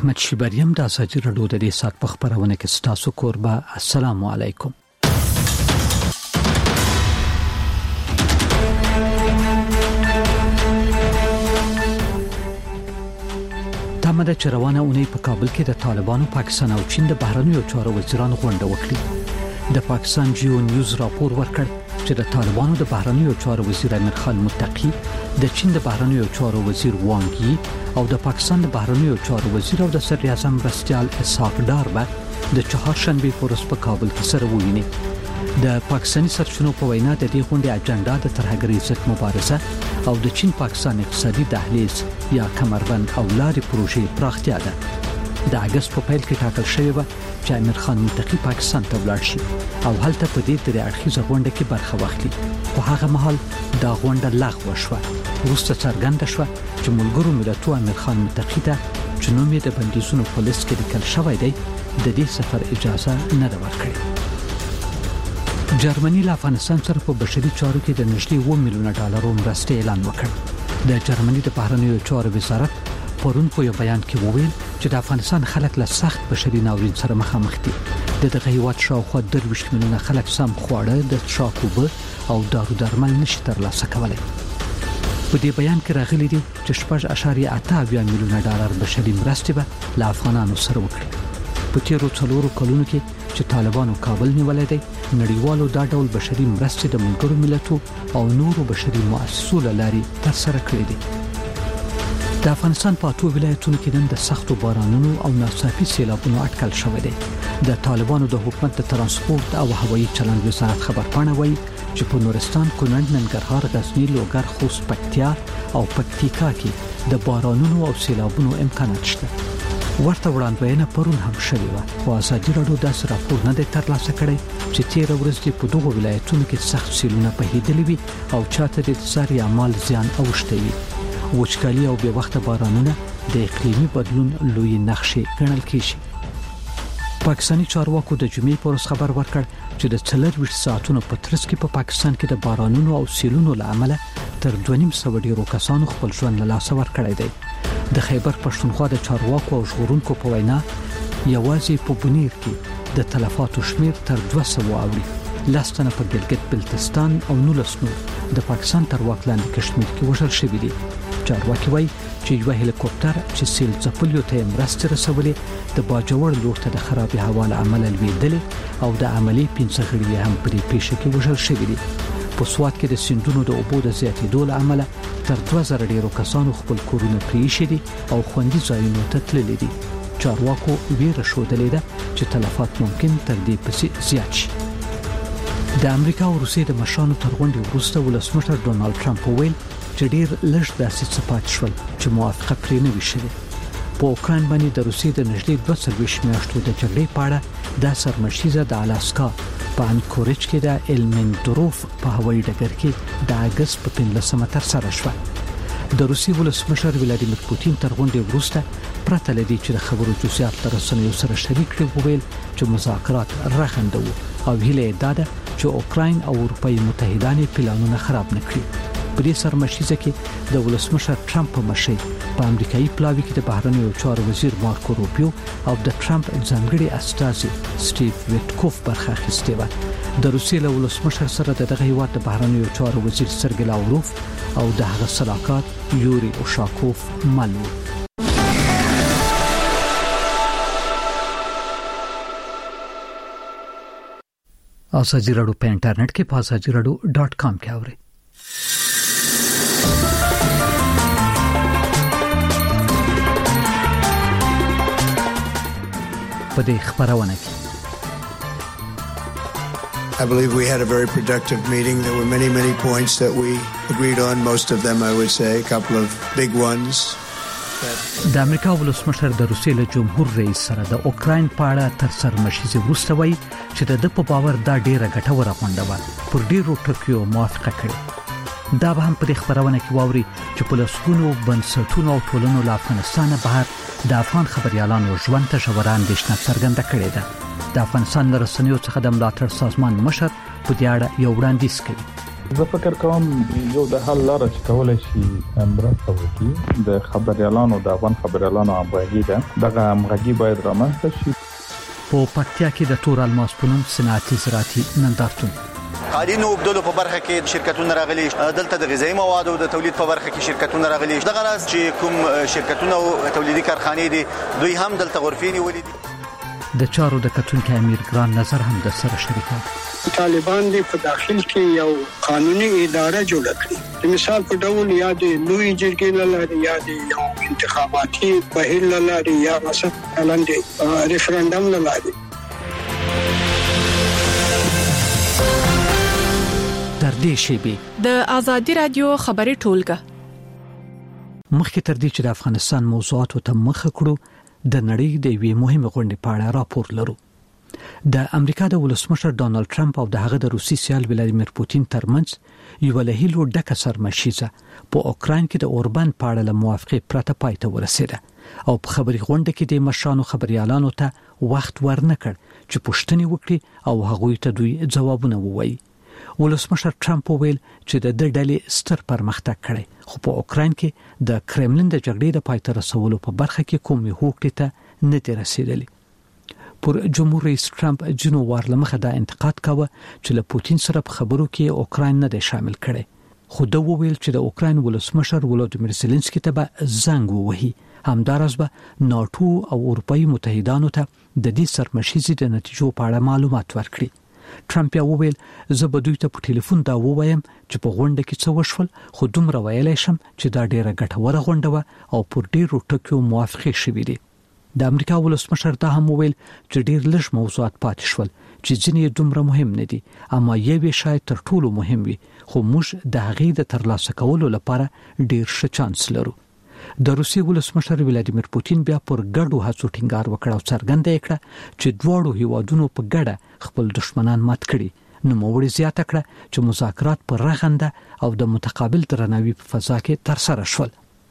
احمد شیبریم د اساجي رادیو د دې سات په خبرونه کې ستاسو کوربه. السلام علیکم. تمه چې روانه اونۍ په کابل کې د طالبانو، پاکستان او چین د بهرنیو چارو وزیرانو غونډه وکړه. د پاکستان جیو نیوز راپور ورکړ چې د طالبانو د بهرنیو چارو وزیر امیر خان متقی، د چین د بهرنیو چارو وزیر وانګ یی او د پاکستان د بهرنیو چارو وزیر او د صدر اعظم مرستیال اسحاق ډار به د چهارشنبه په ورځ په کابل کې سره وویني. د پاکستاني سرچینو په وینا د دې غونډې اجنډا د ترهګرۍ ضد مبارزه او د چین پاکستان اقتصادي دهلیز یا کمربند او لارې پروژې پراختیا ده. د اگست په پیل کې ټاکل شوی و چې امیر خان متقی پاکستان ته ولاړ شي او هلته په دې درې اړخیزه غونډه کې برخه واخلي. په هغه مهال دا غونډه لغوه شوه. وروسته څرګنده شوه چې ملګرو ملتونو امیر خان متقی ته چې نوم یې د بندیزونو په لیست کې لیکل شوی دی د دې سفر اجازه نه ده ورکړې. جرمني له افغانستان سره په بشري چارو کې د نږدې 1 میلیون ډالر مرستې اعلان وکړ. د جرمني د بهرنیو چارو وزارت پرون په یو بیان کې وویل چې د افغانستان خلک له سخت بشري ناورین سره مخامخ دي. دغه هیواد شاوخوا 23 میلیونه خلک سم خواړه، د څښاک اوبه او دارو درمل نشي ترلاسه کولای. په دې بیان کې راغلي دي چې 6.8 میلیونه ډالر بشري مرستې به له افغانانو سره وکړي. په تیرو 4 کلونو کې چې طالبانو کابل نیولای دی، نړیوالو دا ډول بشري مرستې د ملګرو ملتونو او نورو بشري مؤسسو لاري ترسره کړې دي. د افغانستان په 8 ولایتونو کې نن د سختو بارانونو او ناڅاپي سیلابونو اټکل شوی دی. د طالبانو د حکومت د ترانسپورت او هوایي چلند وزارت خبرپاڼه وایي چې په نورستان، کونړ، ننګرهار، غزنی، لوګر، خوست، پکتیا او پکتیکا کې د بارانونو او سیلابونو امکانات شته. ورته وړاندوینه پرون هم شوې و. خو اساجي رادیو داسې راپور نه دی ترلاسه کړی چې تیر ورځ په دغه ولایتونو کې سخت سیلونه بهیدلي وي او چاته د اقتصادي اعمال زیان اوښتی وي. وچکالي او بې وخته بارانونه د اقلیمي بدلون لوی نقشې ګڼل کېږي. پاکستاني چارواکو د جمعې پر ورځ خبر ورکړ چې د 24 ساعتونو په ترڅ کې په پاکستان کې د بارانونو او سیلونو لامل تر 2.5 ډیرو کسانو خپل ژوند له لاسه ورکړی دی. د خیبر پښتونخوا د چارواکو او ژغورونکو په وینا یوازې په بنیر کې د تلفاتو شمیر تر 200 اوړي. لاستنه په ګلګت بلتستان او 19 نور د پاکستان تر واک لاندې کشمیر کې وژل شوي دي. چارواکي وایي چې یو هلیکوپټر چې سیل ځپلیو ته مرستې رسولې د باجوړ لور ته د خرابې هوا له امله لوېدلې او د عملي 15 غړي هم په دې پیښه کې وژل شوي دي. په سوات کې د سیندونو د اوبو د زیاتېدو له امله تر 2000 ډیرو کسانو خپل کورونه پریښي دي او خوندي ځایونو ته تللي دي. چارواکو ویره ښودلې ده چې تلفات ممکن تر دې پسې زیات شي. د امریکا او روسیې د مشرانو تر غونډې وروسته ولسمشر ډونالد ټرمپ وویل چې ډیر لږ داسې څه پاتې شول چې موافقه پرې نه وي شوې. په اوکراین باندې د روسیې د نږدې 2 میاشتو د جګړې په اړه د سرمشیزه د الاسکا په انکوریج کې د المندروف په هوایي ډګر کې د اگست په 15 ترسره شوه. د روسیې ولسمشر ولادیمیر پوتین تر غونډې وروسته پرته لدی چې د خبرو جزئیات تر رسنیو سره شریک کړي وویل چې مذاکرات رغنده وو او هیله یې ده چې اوکراین او اروپאי متحدان پلانونه خراب نه کړي. په دې سرمشیزه کې د ولسمشر ټرمپ په مشرۍ په امریکایي پلاوي کې د بهرنیو چارو وزیر مارکو روبیو او د ټرمپ ځانګړي استازي سټیو ویټکوف برخه اخیستې و. د روسیې له ولسمشر سره دغه هیواد د بهرنیو چارو وزیر سرګی لاوروف او د هغه صلاحکار یوري اوشاکوف مل و. اساجي رادیو په انټرنیټ کې په asajiradio.com کې اورئ. په دې خبرونه کې I believe we had a very productive meeting. There were many points that we agreed on. Most of them, I would say, a couple of big ones. د امریکا ولسمشر د روسیې له جمهور رئیس سره د اوکراین په اړه تر سرمشیزې وروسته وایي چې د په باور دا ډیره ګټوره غونډه وه. پر ډیرو ټکیو موافقه کړې. دا به هم په دې خبرونه کې واوري چې په لسګونو بنسټونو او ټولنو له افغانستان بهر د افغان خبريالانو ژوند ته ژوره اندېښنه څرګنده کړې ده. د افغانستان له رسنیو څخه د ملاتړ سازمان مشر په دې اړه یو وړاندیز کوي. زه فکر کوم یو د حل لاره چې کولای شي مرسته وکړي د خبريالانو د افغان خبريالانو همغږي ده. دغه همغږي باید رامنځته شي. په پکتیا کې د تور الماس په نوم صنعتي زراعتي نندارتون قالینو وبدلو په برخه کې شرکتونه راغلي، دلته د غذایی موادو د تولید په برخه کې شرکتونه راغلي. دغه راز چې کوم شرکتونه او تولیدي کارخانې دي دوی هم دلته غرفې نیولې دي. د چارو د کتونکو امیر ګران نظر هم د سره شریکات. طالبان دې په داخل کې یو قانوني اداره جوړ کړي. د مثال په ډول یا د لوی جرګې لاره یا د یو انتخاباتي بهیر لاره یا مثلا د ریفرندوم لاره. تر دې شیبې د ازادي رادیو خبري ټولګه مخکې تر دې چې د افغانستان موضوعاتو ته مخ کړو د نړۍ د یوې مهمه غونډې په اړه راپور لرو. د امریکا د ولسمشر ډانلډ ټرمپ او د هغه د روسي سیال ولادیمیر پوتین ترمنځ یو له هیلو ډکه سرمشيزه په اوکراین کې د اوربند په اړه موافقه پرته پای ته ورسېده او په خبري غونډه کې د مشرانو خبريالانو ته وخت ورنکړ چې پوښتنې وکړي او هغوی ته دوی ځوابونه ووایي. ولسمشر ټرمپ ویل چې د ډلې ستر پرمختګ کړي خو په اوکراین کې د کرملین د جګړې د پای ته رسولو په برخه کې کومې هوکړې ته نه دي رسیدلې. پر جمهور رئیس ټرمپ جنو وارلمخه دا انتقاد کاوه چې له پوتین سره په خبرو کې اوکراین نه دی شامل کړي. خو دا ویل چې د اوکراین ولسمشر ولادیمیر زيلنسکي ته به زنګ ووهي. همدارس به ناتو او اروپאי متحدانو ته د دې سرمشيزي د نتیجو په اړه معلومات ورکړي. ټرمپ یې وویل زه به دوی ته په ټلیفون دا ووایم چې په غونډه کې څه وشول، خو دومره ویلای شم چې دا ډیره ګټوره غونډه و او پر ډیرو ټکیو موافقه شوې دي. د امریکا ولسمشر دا هم وویل چې ډیر لږ موضوعات پاتې شول چې ځینې دومره مهم نه دي، اما یوه شاید تر ټولو مهم وي، خو موږ د هغې د ترلاسه کولو لپاره ډیر ښه چانس لرو. د روسي ولسمشر ولادیمیر پوتین بیا پر ګډو هڅو ټینګار وکړ او څرګنده کړه چې دواړو هیوادونو په ګډه خپل دښمنان مات کړي. نو موړي زیاته کړه چې مذاکرات پر رغنده او د متقابل درناوي په فضا کې تر سره شول.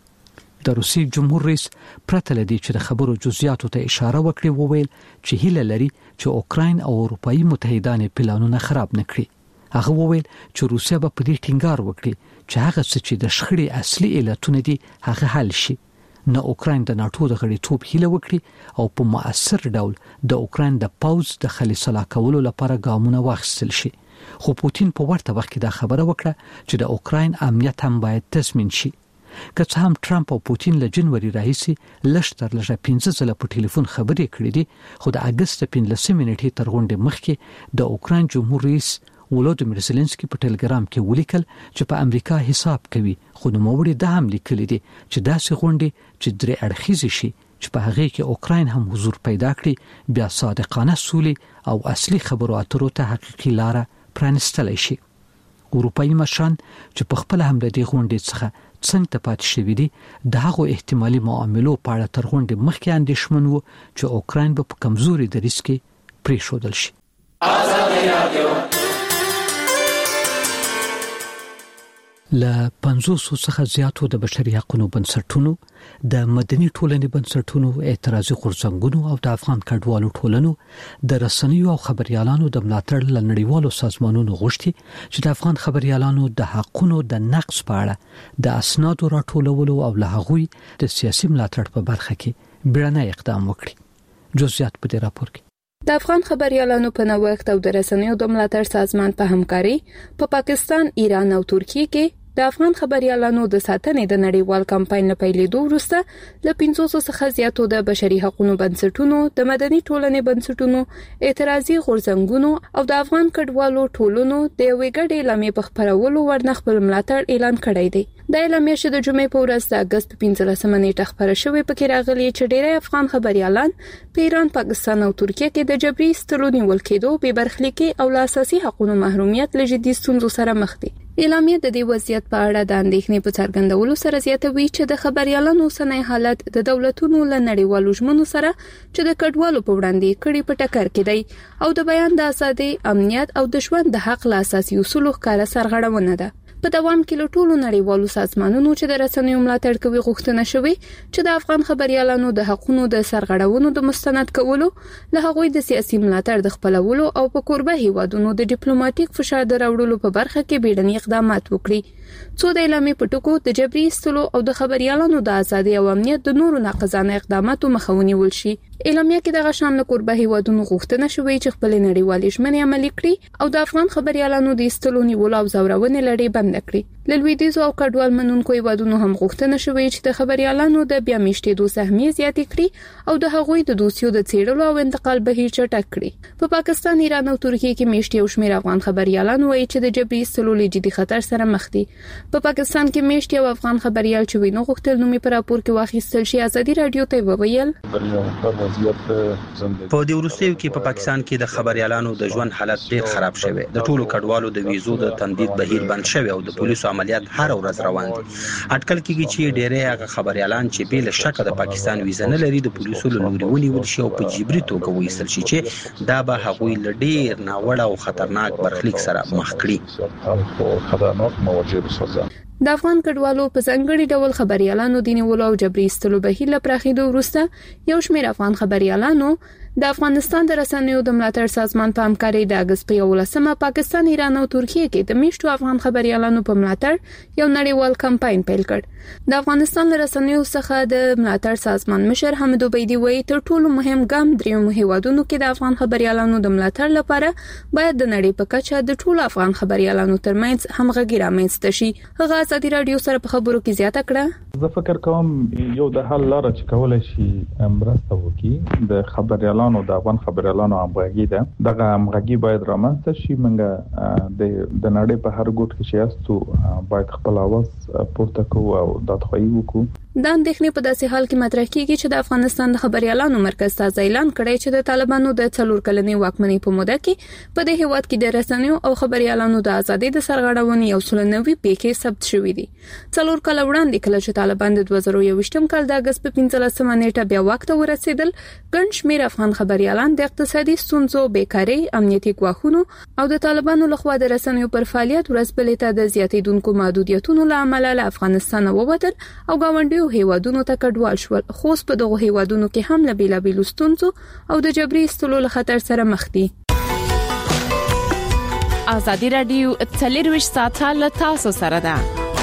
د روسي جمهور رئیس پرته لدی چې د خبرو جزئیاتو ته اشاره وکړي وویل چې هیله لري چې اوکراین او اروپאי متحدان پلانونه خراب نکړي. هغه وویل چې روسیا به په دې ټینګار وکړي چې هغه څه چې د شخړې اصلي علتونه دي هغه حل شي. نه اوکراین د ناتو د غړیتوب هیله وکړي او په مؤثر ډول د اوکراین د پاوز د خلیصلا کولو لپاره ګامونه واخیستل شي. خو پوتین په ورته وخت کې دا خبره وکړه چې د اوکراین امنیت هم باید تضمین شي. که څه هم ټرمپ او پوتین له جنوري راهیسي لشتر لږه 15 ځله په ټلیفون خبرې کړې دي، خو د اگست 15 نیټې تر غونډې مخکې د اوکراین جمهور رئیس ولادیمیر زيلنسکي په ټلګرام کې ولیکل چې په امریکا حساب کوي، خو نو موړي د هم لیکل دي چې داسې غونډې چې درې اړخیزې شي چې په هغه کې اوکراین هم حضور پیدا کړي بیا صادقانه سولې او اصلي خبرو اترو ته حقيقي لار پرانستلی شي. اروپאי مشران چې په خپل هم د دې غونډې څخه څنګه پاتې شوي دي د هغو احتمالي معاملو په اړه تر غونډې مخکې اندېښمن وو چې اوکراین به په کمزوري دریځ کې پریښودل شي. له 500 څخه زیاتو د بشري حقوقو بنسټونو، د مدني ټولنې بنسټونو، اعتراضي غورځنګونو او د افغان کډوالو ټولنو د رسنیو او خبريالانو د ملاتړ لنړیوالو سازمانونو غوښتي چې د افغان خبريالانو د حقوقو د نقض په اړه د اسنادو راټولولو او له هغوی د سیاسي ملاتړ په برخه کې بیړنی اقدام وکړي. جزئیات په دې راپور کې. د افغان خبريالانو په نوښت او د رسنیو د ملاتړ سازمان په همکاري په پاکستان، ایران او ترکیه کې د افغان خبريالانو د ساتنې د نړیوال کمپاین په پیلېدو وروسته له 500 څخه زیاتو د بشري حقوقو بنسټونو، د مدني ټولنې بنسټونو، اعتراضي غورځنګونو او د افغان کډوالو ټولنو د یوې ګډې اعلامیې په خپرولو ورنه خپل ملاتړ اعلان کړی دی. د اعلامیې چې د جمعې په ورځ د اگست 15 نیټه خبره شوې پکې راغلي چې ډېری افغان خبريالان په ایران، پاکستان او ترکیه کې د جبري ایستلو نیول کېدو، بې برخلیکي او له اساسي حقوقو محرومیت له جدي ستونزو سره مخ دي. اعلامیه د دې وضعیت په اړه د اندېښنې په څرګندولو سره زیاتوي چې د خبريالانو اوسنی حالت د دولتونو له نړیوالو ژمنو سره چې د کډوالو په وړاندې کړي په ټکر کې دی او د بیان د ازادۍ، امنیت او د ژوند د حق له اساسي اصولو ښکاره سرغړونه ده. په دوام کې له ټولو نړیوالو سازمانونو چې د رسنیو ملاتړ کوي غوښتنه شوې چې د افغان خبريالانو د حقوقو د سرغړونو د مستند کولو له هغوی د سیاسي ملاتړ د خپلولو او په کوربه هیوادونو د ډیپلوماټیک فشار د راوړلو په برخه کې بیړني اقدامات وکړي څو د اعلامیې په ټکو د جبري ایستلو او د خبريالانو د ازادي او امنیت د نورو ناقضانه اقداماتو مخه ونیول شي. اعلامیه کې د غشان له کوربه هیوادونو غوښتنه شوې چې خپل نړیوالې ژمنې عملي کړي او د افغان خبريالانو د ایستلو نیولو او زورونې لړۍ بند کړي. له لویدیځو او کډوال منونکو هیوادونو هم غوښتنه شوې چې د خبريالانو د بیا میشتېدو سهمیې زیاتې کړي او د هغوی د دوسیو د څېړلو او انتقال بهیر چټک کړي. په پاکستان، ایران او ترکیه کې میشتې او شمېر افغان خبريالان وایي چې د جبري ایستلو له جدي خطر سره مخ دي. په پاکستان کې میشتې او افغان خبريال چې وینو غوښتل نومي پر راپور کې واخیستل شي. ازادي رادیو ته وویل په دې وروستیو کې په پاکستان کې د خبريالانو د ژوند حالت ډیر خراب شوی. د ټولو کډوالو د ویزو د تمدید بهیر بند شوی او د پولیسو عملیات هر ورځ روان دي. اټکل کېږي چې ډېری هغه خبريالان چې بل شک د پاکستان ویزه نه لري د پولیسو له لوري ونیول شي او په جبري توګه وایستل شي چې دا به هغوی له ډیر ناوړه او خطرناک برخلیک سره مخ کړي. د افغان کډوالو په ځانګړي ډول خبريالانو د نیولو او جبري ایستلو بهیر له پراخېدو وروسته یو شمېر افغان خبريالانو د افغانستان د رسنیو د ملاتړ سازمان په همکارۍ د اگست په 11مه پاکستان، ایران او ترکیه کې د میشتو افغان خبريالانو په ملاتړ یو نړیوال کمپاین پیل کړ. د افغانستان د رسنیو څخه د ملاتړ سازمان مشر حمید عبیدی وایي تر ټولو مهم ګام دریمو هیوادونو کې د افغان خبريالانو د ملاتړ لپاره باید د نړۍ په کچه د ټولو افغان خبريالانو ترمنځ همغږي رامنځته شي. هغه ازادي رادیو سره په خبرو کې زیاته کړه. زه فکر کوم یو د حل لار چې کولای شي مرسته وکړي د خبريالانو د افغان خبريالانو همغږي ده. دغه همغږي باید رامنځته شي. موږ د نړۍ په هر ګوټ کې چې یاستو باید خپل اواز پورته کوو او دادخواهي وکړو. د اندېښنې په داسې حال کې مطرح کیږي چې د افغانستان د خبريالانو مرکز تازه اعلان کړی چې د طالبانو د 4 کلنې واکمنۍ په موده کې په دې هیواد کې د رسنیو او خبريالانو د ازادۍ د سرغړونې یو سلنوي پیښې ثبت شوې دي. 4 کال وړاندې کله چې طالبان د 2021م کال د اگست په 15مه نیټه بیا واک ته ورسېدل، ګڼ شمېر افغان خبريالان د اقتصادي ستونزو، بیکارۍ، امنیتي ګواښونو او د طالبانو لخوا د رسنیو پر فعالیت ورځبلې ته د زیاتېدونکو محدودیتونو له امله له افغانستان ووتل او ګاونډي هیوادونو ته کډوال شول. خو په دغه هیوادونو کې هم له بیلابیلو ستونزو او د جبري ایستلو له خطر سره مخ دي. ازادي رادیو 24 ساعته له تاسو سره ده.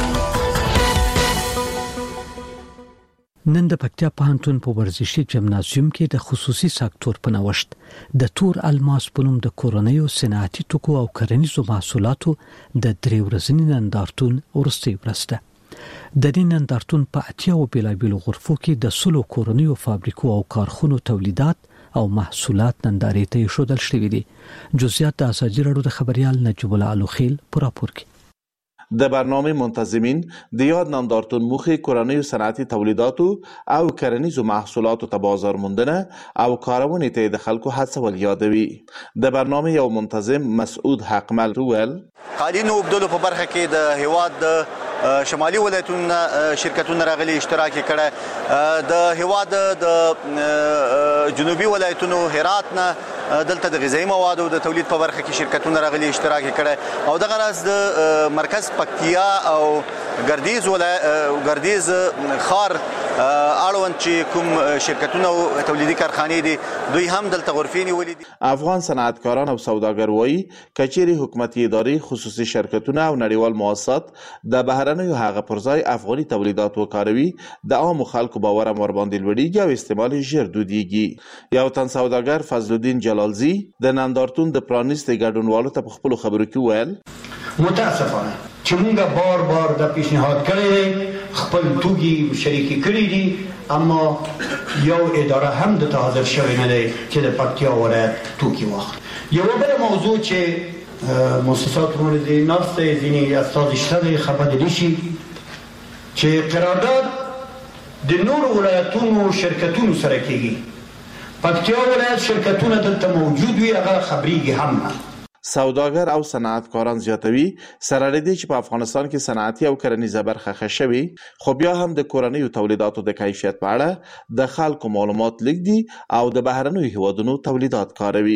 نن د پکتیا پوهنتون په ورزشي جمنازیوم کې د خصوصي سکتور په نوښت د تور الماس په نوم د کورنیو صنعتي توکو او کرنیزو محصولاتو د 3 ورځني نندارتون ورستي ورسته. د دې نندارتون په 80 بیلابیلو غرفو کې د 100 کورنیو فابریکو او کارخونو تولیدات او محصولات نندارې ته شودل شوې دي. جزئیات د ازادي رادیو د خبريال نجیب الله علوخیل پر راپور کې. د برنامه منتظمین د یاد نندارتون موخه کورنیو صنعتي تولیداتو او کرنیزو محصولاتو ته بازار موندنه او کارونې ته د خلکو هڅول یادوي. د برنامه یو منتظم مسعود حقمل وویل قالینو وبدلو په برخه کې د هیواد د شمالي ولایتونو شرکتونه راغلي اشتراک کړه. د هیواد د جنوبي ولایتونو هرات نه دلته د غذایی موادو د تولید په برخه کې شرکتونه راغلي اشتراک کړه او دغه راز د مرکز پکتیا او ګردیز خار اړوند چې کوم شرکتونه او تولیدي کارخانې دي دوی هم دلته غرفې نیولې دي. افغان صنعتکاران او سوداګر وایي کچېرې حکومتي ادارې، خصوصي شرکتونه او نړیوال مؤسسات د بهرنیو هغه پر ځای افغاني تولیدات وکاروي د عامو خلکو باور هم ورباندې لوړېږي او استعمال یې ژر دودیږي. یو تن سوداګر فضل الدین جلالزی د نندارتون د پرانیستې ګډونوالو ته په خپلو خبرو کې وویل متاسفانه چې موږ بار دا پیشنهاد کړی خپل توکي شریکي کړی دي اما یو اداره هم د حاضر شوی نه دی چې د پکتیا ولایت توکي واخلي. یو بل موضوع چې مؤسسات مورد نفت ځینې استاد شته خبر دي شي چې قرارداد د نور ولایتونو شرکتونو سره کېږي. پکتیا ولایت شرکتونه دلته موجود وي هغه خبريږي هم نه. سوداګر او صنعتکاران زیاتوي سره لري چې په افغانستان کې صنعتي او کرنیزه برخه خښوي خو بیا هم د کورنیو تولیداتو د کیفیت په اړه د خلکو معلومات لږ دي او د بهرنیو هیوادونو تولیدات کاروي.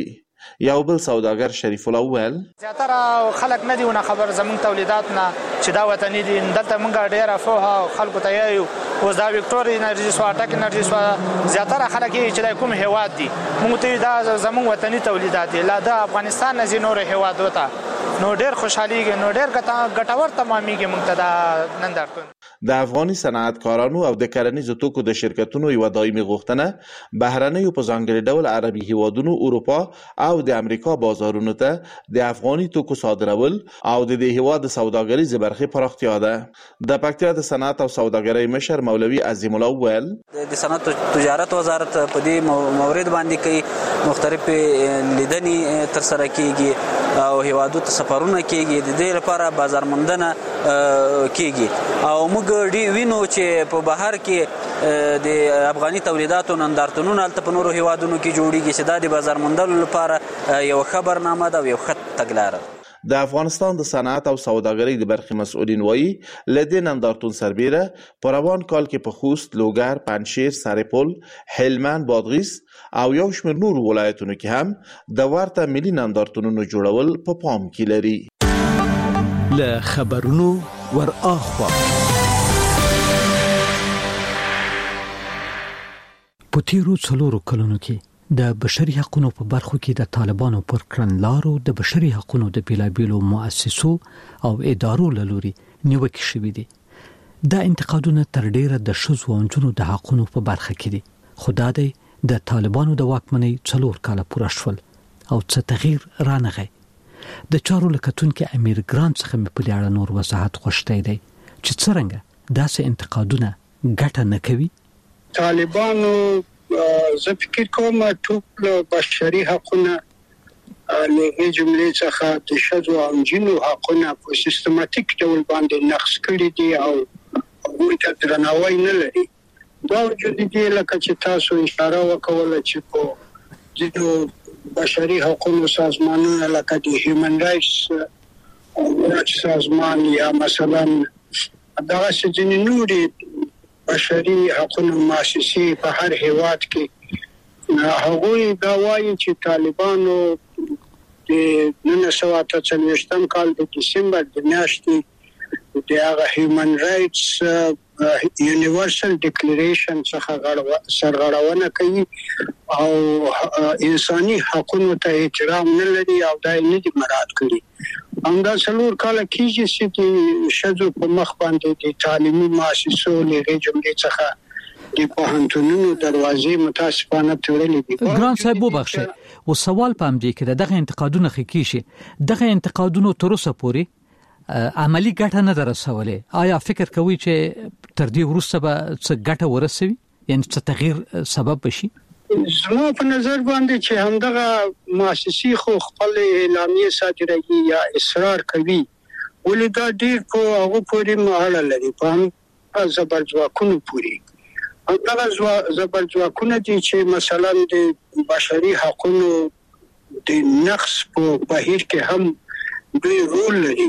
یو بل سوداګر شریف الله وویل زیاتره خلک نه دي ونه خبر زموږ تولیدات نه چې دا وطني دي. دلته موږ ډېره فوها خلکو ته یو اوس دا وکټوري انرژي سو اټک انرژي سو زیاتره خلک چې د کوم هیواد دي موږ ته دا زموږ وطني تولیدات دي. لا د افغانستان نه نور هیواد وته نو ډېر خوشحاليږي نو ډېر ګټور تمامېږي موږ ته دا نندارتون. د افغاني صنعتکارانو او د کرنیزو توکو د شرکتونو یو دایمي غوښتنه بهرنیو په ځانګړي ډول عربي هیوادونو اروپا او د امریکا بازارونو ته د افغاني توکو صادرول او د دې هیواد سوداګریزې برخې پراختیا ده. د پکتیا د صنعت او سوداګرۍ مشر مولوي عظیم الله ویل د صنعت تجارت وزارت په دې مورد باندې کوي مختلف لیدنې تر سره کیږي او هیوادو ته سفرونه کیږي. د دې لپاره بازار موندنه کیږي او موږ وینو چې په بهر کې د افغاني تولیداتو نندارتونونه هلته په نورو هیوادونو کې جوړیږي چې دا د بازار موندلو لپاره یو خبرنامه ده او یو ښه تګلاره ده. د افغانستان د صنعت او سوداګرۍ د برخې مسؤلین وایي له دې نندارتون سربیره په روان کال کې په خوست، لوګر، پنجشیر، سرپل، هلمند، بادغیس او یو شمېر نورو ولایتونو کې هم د ورته ملي نندارتونونو جوړول په پام کې لري. له خبرونو ور اخوا په تیرو 4 کلونو کې د بشري حقوقو په برخو کې د طالبانو پر کړنلارو د بشري حقوقو د بیلابیلو مؤسسو او ادارو له لوري نیوکې شوې دي. دا انتقادونه تر ډیره د ښځو او نجونو د حقوقو په برخه کې دي. خدا دې د طالبانو د واکمنۍ 4 کاله پوره شول او څه تغییر رانغی. د چارو لکتونکو امیر ګران څخه په دې اړه نور وضاحت غوښتي دي چې څنګه داسې انتقادونه ګټه نه کوي. طالبانو زه فکر کوم ټول بشري حقوقونه له جملې څخه د ښځو او نجونو حقوقونه په سیستماتیک ډول باندې نقض کړي دي او هغوی ته درناوی نه لري. دا وجود دي لکه چې تاسو اشاره وکوله چې په ځینو بشري حقوقو سازمانونو لکه د هیومن رایټس سازمان یا مثلا دا څنګه نوري بشري حقوقو مؤسسې په هر هیواد کې هغوی دا وایي چې طالبانو د 1948 کال د دسمبر د میاشتې د هغه هیومن رایټس یونیورسل ډیکلیریشن څخه سرغړونه کوي او انساني حقوقو ته احترام نه لري او دا نه دي مراعات کړي. همدا 4 کال کېږي چې شذو په مخ باندې د تعلیمي مؤسسو له جملې څخه د پوهنتونونو دروازې متاسفانه تړلې دي. ګران صاحب وبخښه او سوال پام دی کې دغه انتقادونه خکې شي دغه انتقادونو تر اوسه پورې عملی ګټه نه درسولې. آیا فکر کوئ چې تر دې وروسته به څه ګټه ورسوي یعنی څه تغییر سبب بشي؟ زما په نظر باندې چې همدغه مؤسسې خو خپل اعلامیه صادروي یا اصرار کوي ولې دا ډیر په هغه پورې اړه لري په زبرځواکونو پورې. همدغه زبرځواکونه دي چې مثلا د بشري حقوقو د نقص په بهیر کې هم دوی رول لري.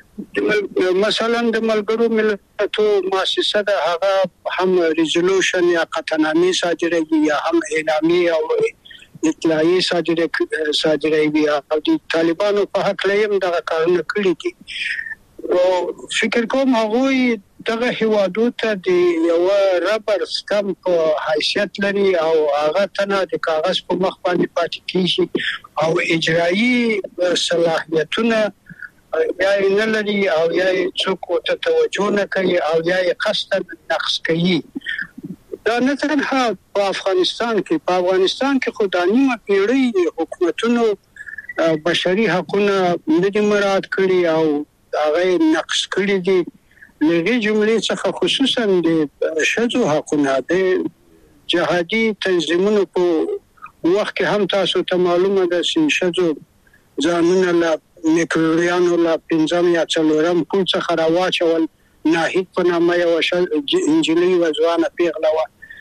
مثلا د ملګرو ملتونو مؤسسه د هغه هم ریزولوشن یا قطعنامه صادروي یا هم اعلامیه او اطلاعیه صادروي او د طالبانو په حق لیم دغه کارونه کړی دي. او فکر کوم هغه دغه هیوادو ته د یو ربر سټمپ حیثیت لري او هغه تنه د کاغذ په مخ باندې پاتې کیږي او اجرایی صلاحیتونه یا نه لري او یا څوک ته توجه نه کوي او یا قصدا نقص کوي. دا نه تنها په افغانستان کې خو د نیمه پیړۍ حکومتونو بشري حقوقونه نه دي مراعات کړي او هغه نقص کړي دي. لږه جملې څخه خصوصا د ښځو حقوقونه د جهادي تنظیمونو په وخت کې هم تاسو ته معلومه ده چې ښځو ځانونه لا نیکلوریانو لا پنځم یا څلورم پول څخه راواچول ناهید په نامه یو انجلۍ وځوانه پیغله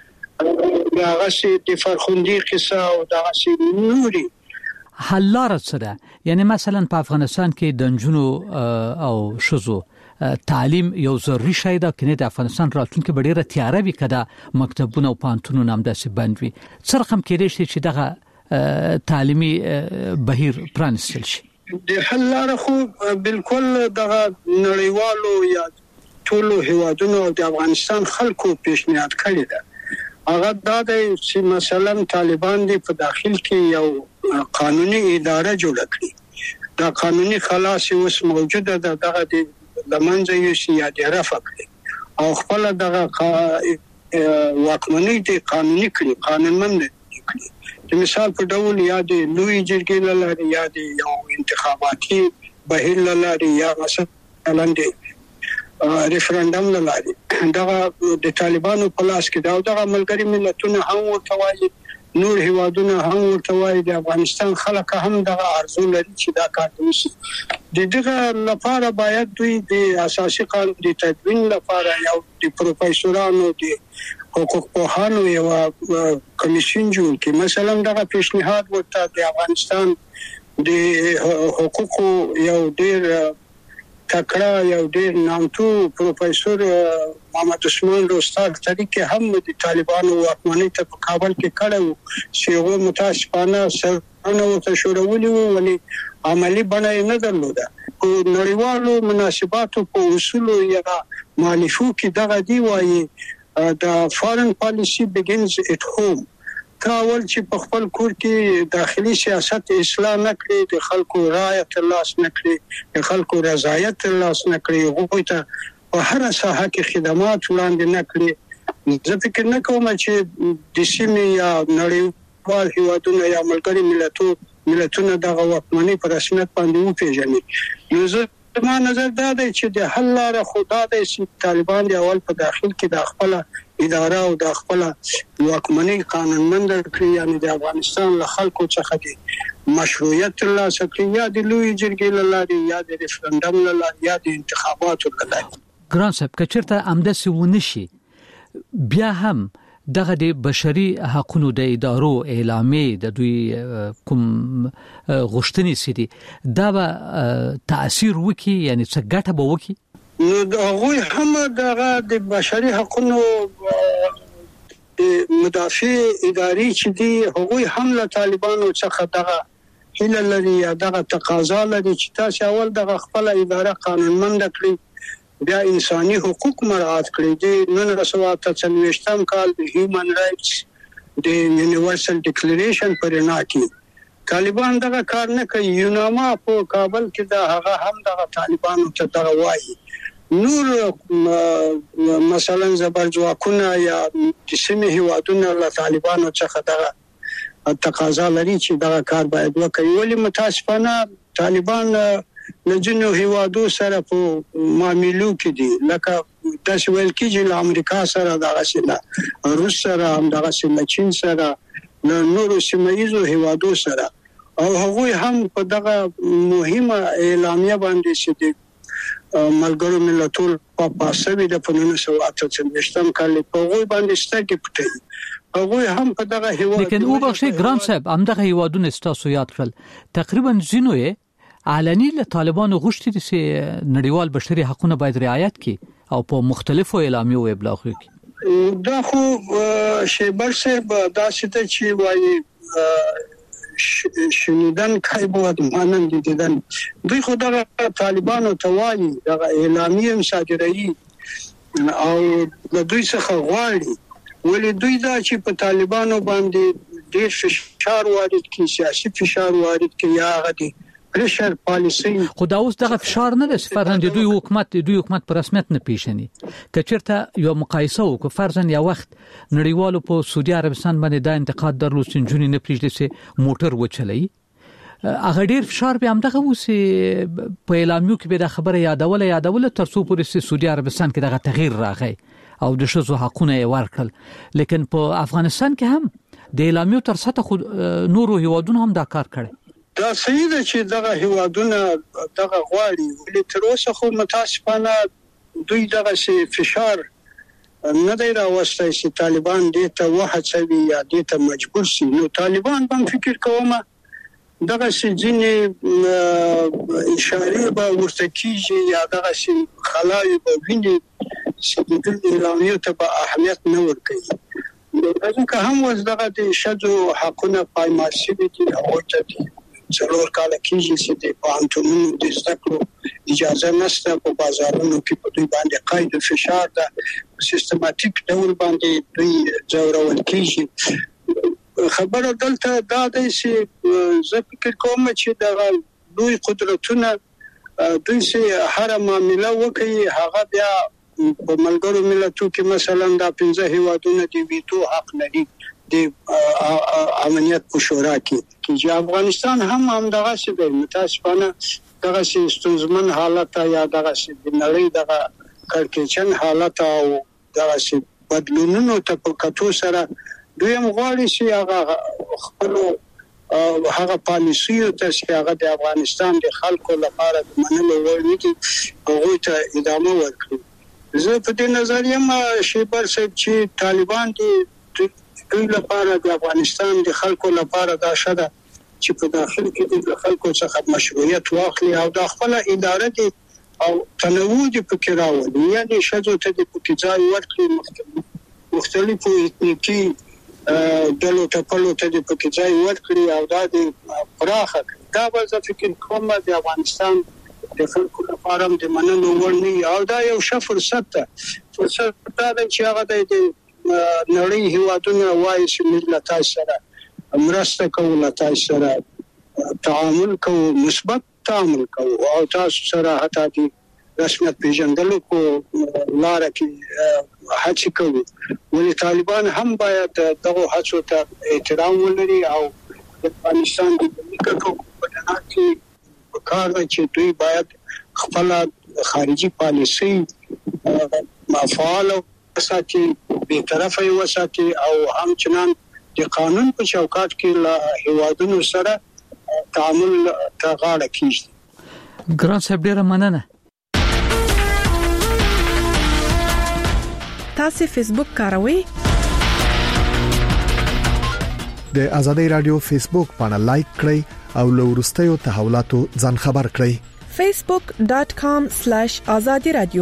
وه هغه سي د فرخندي قصه او دغه سي نوري حل لاره څه ده؟ یعنی مثلا په افغانستان کې د نجونو او ښځو تعلیم یو ضروري شی ده کنه د افغانستان راتلونکي به ډیره تیاره وي کده مکتبونه او پانتونونه هم داسې بند وي. څه رقم کېدای شي چې دغه تعلیمي بهیر پرانستل شي؟ د حل لاره خو بالکل دغه نړیوالو یا ټولو هیوادونو او د افغانستان خلکو پیشنهاد کړی ده. هغه دا دی چې مثلا طالبان دې په داخل کې یو قانوني اداره جوړ کړي. دا قانوني خلاص اوس موجوده ده، دغه د لمنځه یوسي یا د رفع کړي او خپل دغه واکمنۍ د قانوني کړي، قانونمند کړي. د مثال په ډول یا د لوی جرګې لاره یا د یو انتخاباتي بهیر لاره یا مثلا د ریفرندم لاره دغه د طالبانو په لاس کې دا دغه ملګری ملتونه هم ورته وایي، نور هیوادونه هم ورته وایي، د افغانستان خلک هم دغه ارزو لري چې دا کار وشي. دغه لپاره باید دوی د اساسي قانون د تدوین لپاره یو د پروفیسورانو د حقوق پوهانو یو کمیشن جوړ کړي. مثلا دغه پیشنهاد ورته د افغانستان د حقوقو یو ډیر تکړه یو ډیر نامتو پروفیسور محمد عثمان روستاک طریقې هم د طالبانو واکمنۍ ته په کابل کې کړو چې هغه متاسفانه سرونه ورته شوړولي وو، ولې عملی بڼه نه درلوده. په نړیوالو مناسباتو په اصولو یا مالفو کې دغه دی وایي the foreign policy begins at home. کاول چې په خپل کور کې داخلي سیاست اصلاح نکړي، د خلکو رایه ترلاس نکړي، د خلکو رضایت ترلاس نکړي، هغوی ته په هر ساحه کې خدمات وړاندې نکړي. زه فکر نه کوم چې د سیمې یا نړیوال هیوادونه یا ملګري ملتونه دغه واکمنۍ په رسمیت باندې وپېژني. نو زه ما نظر دا دی چې د حل لاره خدا دی چې طالبان د اول په داخل کې د خپل اداره او د خپل واکمنۍ قانونمند کړي، یعنی د افغانستان له خلکو څخه د مشروعیت ترلاسه کړي، یا د لوی جرګې لاره یا د ریفرندم لاره یا د انتخاباتو لاره. ګران صاحب کچرته امداسي ونشي بیا هم دغه د بشري حقوقو د ادارو اعلامیه د دوی کوم غوښتنې سدي دا به تاثیر وکي، یعنی څه ګټه به وکي؟ نو هغه هم دغه د بشري حقوقو مدافع اداري چې دي هغه هم له طالبانو څخه دغه هله لري یا دغه تقاضا لري چې تاسو اول دغه خپل اداره قانونمند کړئ، بیا انساني حقوق مراعات کړي. د 1948 کال د هیومن رائټس د یونیورسل ډیکلیریشن پر انا کې طالبان دغه کار نه کوي. یوناما په کابل کې دا هغه هم دغه طالبانو ته دغه وایي. نور مثلا زبرځواکونه یا د سیمې هیوادونه له طالبانو څخه دغه تقاضا لري چې دغه کار باید وکړي. ولې متاسفانه طالبان لجنو هیوادو سره په معاملو کې دي، لکه تاسو ویل کېږي له امریکا سره دغه سره، روس سره هم دغه سره، چین سره، نورو سیمایي هیوادو سره، او هغه هم په دغه مهمه اعلامیه باندې چې د ملګرو ملتونو په پاسوي د 1948 کال په هغه باندې ستګي پټي هغه هم په دغه هیواد. لیکن او بخښي ګران صاحب هم دغه هیوادونه ستاسو یاد کړل تقریبا زینوې علني له طالبانو غوښتي چې نړیوال بشري حقوقونه باید رعایت کړي او په مختلفو اعلامیو ابلاغ وکړي. دا خو شیبر صاحب دا چې وایي شنیدن کای بود مانند دیدن، دوی خو دغه طالبانو ته وایي دغه اعلامیه صادروي او د دوی څخه غواړي، ولې دوی دا چې په طالبانو باندې ډېر فشار وارد کړي، سیاسي فشار وارد کړي یا غدي پریشر پالیسی. خو دا اوس دغه فشار نه د فرهنګ دوی حکومت پر رسمیت نه پیژني. کچرته یو مقایسه وکړو، فرضاً یو وخت نړیوالو په سعودي عربستان باندې دا انتقاد درلود چې جنونی نه پریږدي چې موټر وچلای، هغه ډیر فشار به هم دغه وسی په اعلامیو کې به د خبره یادوله تر څو پورې سعودي عربستان کې دغه تغییر راغی او د شذو حقونه ورکړل. لیکن په افغانستان کې هم د اعلامیو تر سطح نورو هیوادونو هم دا کار کړی. دا صحیح ده چې دغه هیوادونه دغه غواړي، ولې تر اوسه خو متاسفانه دوی دغه فشار نه دی راوستی چې طالبان دې ته وهڅوي یا دې ته مجبور شي. نو طالبان هم فکر کوم دغه ځینې اشاره به ورته کیږي یا دغه خلاوي به ویني چې د اعلامیه ته به اهمیت نه ورکوي. ځکه هم اوس دغه د ښځو حقونه پایمال شوي دي او ته څلور کاله کېږي چې د پوهنتونونو د زده کړو اجازه نشته په بازارونو کې په دوی باندې قید فشار ده سیستماتیک ډول باندې دوی ځورول کېږي خبره دلته دا ده چې زه فکر کوم چې دغه دوی قدرتونه دوی چې هر معاملې وکړي هغه بیا په ملګرو ملتونو کې مثلا دا 15 هیوادونه د ویټو حق لري د امنیت په شورا کې چې افغانستان هم دغه څه دی متاسفانه دغه ستونزمن حالت یا دغه د نړۍ دغه کړکېچن حالت او دغه بدلونونو ته په کتو سره دوی غواړي چې هغه خپل هغه پالیسیو ته چې هغه د افغانستان د خلکو لپاره د منلو وړ نه دي هغه ته ادامه ورکړي زه په دې نظر یم شیبر صاحب چې طالبان دوی لپاره د افغانستان د خلکو لپاره دا شته چې په داخل کې د خلکو څخه مشروعیت واخلي او د خپل اداره دي او تنوع دي پکې راوړي یعنی شذو ته د پکې ځای ورکړي مختلفو اتنیکي دلو ته د پکې ځای ورکړي او دا د پراخه دا به زه فکر کوم د افغانستان د خلکو لپاره د منلو وړ نه او دا یو ښه فرصت ده چې هغه د نړۍ هیوادونه وایي چې موږ له تاسو سره مرسته کوو له تاسو سره تعامل کوو مثبت تعامل کوو او تاسو سره حتی د رسمیت پیژندلو کو لاره کې هڅه کوي ولې طالبان هم باید دغه هڅو ته احترام ولري او د افغانستان د ملکو په تنه کې کار چې دوی باید خپل خارجي پالیسي فعال وساتي به طرفه وساتي او همچنان د قانون په چوکاټ کې له هیوادونو سره تعامل تغاړه کیږي ګران صاحب ډیره مننه تاسو فیسبوک کاروئ د ازادي رادیو فیسبوک باندې لایک کړئ او له وروستیو تحولاتو ځان خبر کړئ facebook.com/azadiradio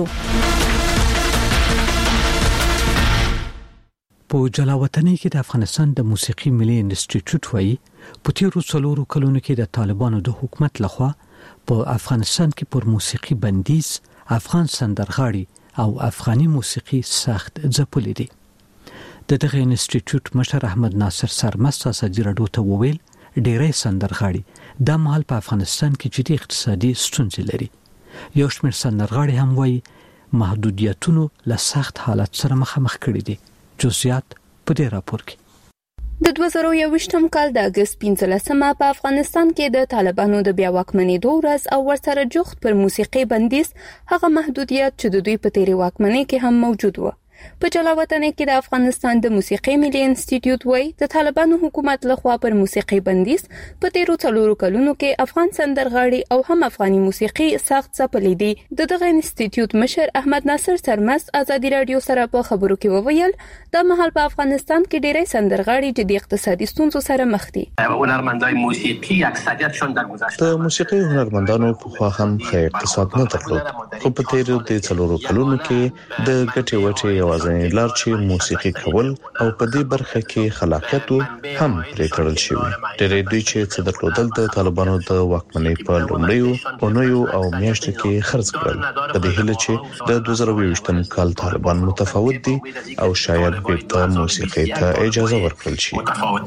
په جلاوطنۍ کې د افغانستان د موسیقي ملي انسټیټیوټ وایي په تیرو 4 کلونو کې د طالبانو د حکومت لخوا په افغانستان کې پر موسیقي بندیز افغان سندرغاړي او افغاني موسیقي سخت ځپلې دي دغه انسټیټیوټ مشر احمد ناصر سرمست ازادي رادیو ته وویل ډېرې سندرغاړي د مهال په افغانستان کې جدي اقتصادي ستونزې لري یو شمېر سندرغاړي هم وایي محدودیتونو له سخت حالت سره مخامخ کړي دي جزئیات په دې راپور کې د 2021م کال د اگست 15مه په افغانستان کې د طالبانو د بیا واکمنېدو ورځ او ورسره جوخت پر موسیقي بندیز هغه محدودیت چې د دوی په تیری واکمنۍ کې هم موجود و په جلاوطنۍ کې د افغانستان د موسیقي ملي انسټیټیوټ وایي د طالبانو حکومت لخوا پر موسیقي بندیز په تیرو 4 کلونو کې افغان سندرغاړي او هم افغاني موسیقي سخت ځپلې دي دغه انسټیټیوټ مشر احمد ناصر سرمست ازادي رادیو سره په خبرو کې وویل د مهال په افغانستان کې ډېرې سندرغاړي چې د اقتصادي ستونزو سره مخ دي هنرمندای موسیقي اکثریتشون در گذشته موسیقي هنرمندانو په خوا هم ښه اقتصاد نه درلود خو په تیرو 4 کلونو کې د ګټې وټې یوازې لار چې موسیقي کول او په دې برخه کې خلاقیت هم پرې کړل شوی ډېرې دوی چې څه درلودل د طالبانو د واکمنۍ په لومړیو اونیو او میاشتو کې خرڅ کړل په دې هیله چې د 2022م کال طالبان متفاوت دي او شاید بیرته موسیقي ته اجازه ورکړل شي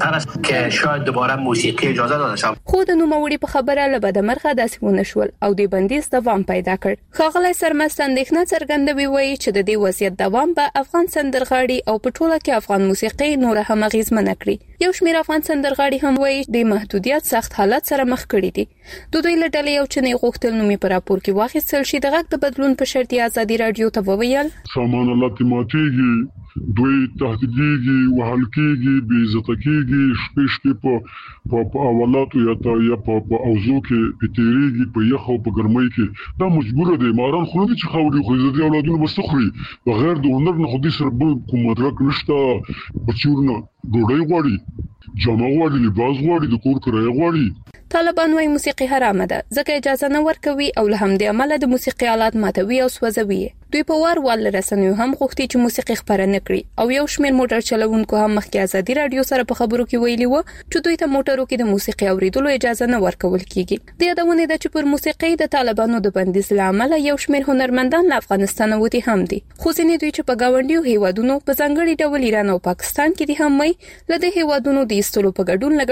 خو د نوموړي په خبره له بدمرغه داسې ونشول او د بندیز دوام پیدا کړ ښاغلی سرمست اندېښنه څرګندوي وایي چې د دې وضعیت دوام به افغان سندرغاړي او په ټوله کې افغان موسیقي نور هم اغیزمنه کړي یو شمېر افغان سندرغاړي هم وایي د محدودیت سخت حالت سره مخ کړي دي دوی له ډلې یو چنې غوښتل نومي پر راپور کې واخیستل شي د غږ د بدلون په شرط ازادي رادیو ته وویل سامان الله تیماتیږي دوی تهدیدېږي وهل کېږي بې عزته کېږي شپې په اولاتو یا په اوزو کې پتیریږي په یخ او په ګرمۍ کې دا مجبوره دي ماران خو نه چې خوري خو عزت اولادونو بس خوري بغیر د هنر نه خو دې سره بل کوم مدرک نشته بچورنه ډوډۍ غواړي جامه غواړي لباس غواړي د کور کرایه غواړي طالبان وايي موسیقي حرامه ده ځکه اجازه نه ورکوي او له همدې عمله د موسیقي آلات ماتوي او سوځوي. دوی په وار رسنیو هم غوښتي چې موسیقي خبره نکړي او یو شمېر موټر چلوونکو هم مخکې ازادي رادیو سره په خبرو کې ویلي و چې دوی ته موټرو کې د موسیقي اوریدلو اجازه نه ورکول کیږي. د یادونه ده چې پر موسیقي د طالبانو د بندیز لامل یو شمېر هنرمندان له افغانستان وتی هم دي. خو ځینې دوی چې په گاونډیو هیوادونو په ځانګړي ډول ایران او پاکستان کې دي هم وي لدې هیوادونو د ایستلو په ګډون